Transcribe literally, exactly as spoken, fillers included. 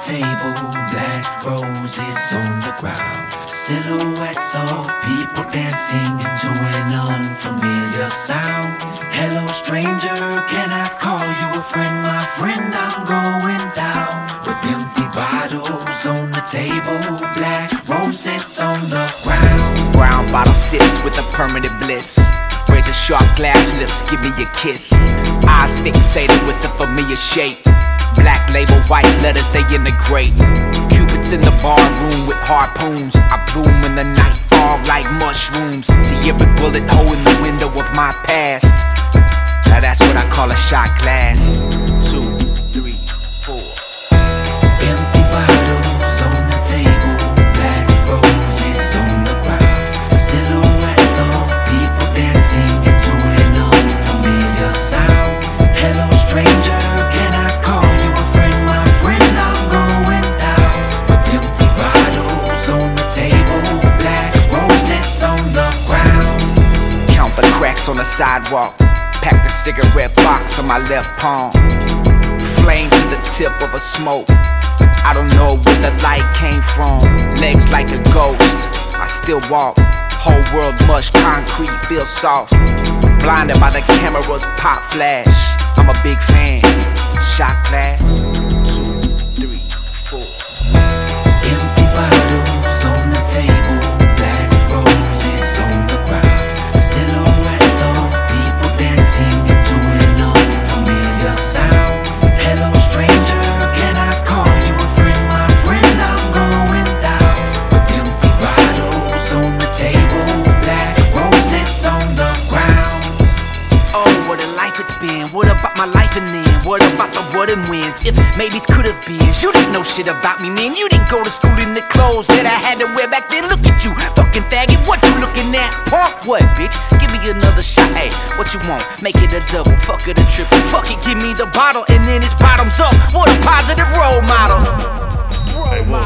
table, black roses on the ground. Silhouettes of people dancing into an unfamiliar sound. Hello stranger, can I call you a friend? My friend, I'm going down. With empty bottles on the table, black roses on the ground. Brown bottle sips with a permanent bliss. Razor sharp glass lips, give me a kiss. Eyes fixated with the familiar shape. Black label, white letters, they integrate. Cupids in the bar room with harpoons. I bloom in the night fog like mushrooms. See every bullet hole in the window of my past. Now that's what I call a shot glass. Two, three, four. Empty bottles on the table, black roses on the ground. Silhouettes of people dancing into an unfamiliar sound. Hello stranger, can I call you a friend? My friend, I'm going down. With empty bottles on the table, black roses on the ground. Count the cracks on the sidewalk. Pack the cigarette box on my left palm. Flame to the tip of a smoke. I don't know where the light came from. Legs like a ghost, I still walk. Whole world mush, concrete, feel soft. Blinded by the camera's pop flash. I'm a big fan. Shot glass. Two, three, four. Empty bottles on the table, black roses on the ground. Silhouettes of people dancing into an unfamiliar sound. Hello stranger, can I call you a friend? My friend, I'm going down. With empty bottles on the table, black roses on the ground. Oh, what a life it's been. What about my life and then? What about the what and wins? If maybes could have been. You didn't know shit about me, man. You didn't go to school in the clothes that I had to wear back then. Look at you, fucking faggot. What you looking at? Punk what, bitch? Give me another shot. Hey, what you want? Make it a double. Fuck it a triple. Fuck it, give me the bottle and then it's bottoms up. What a positive role model. Hey, Wolf,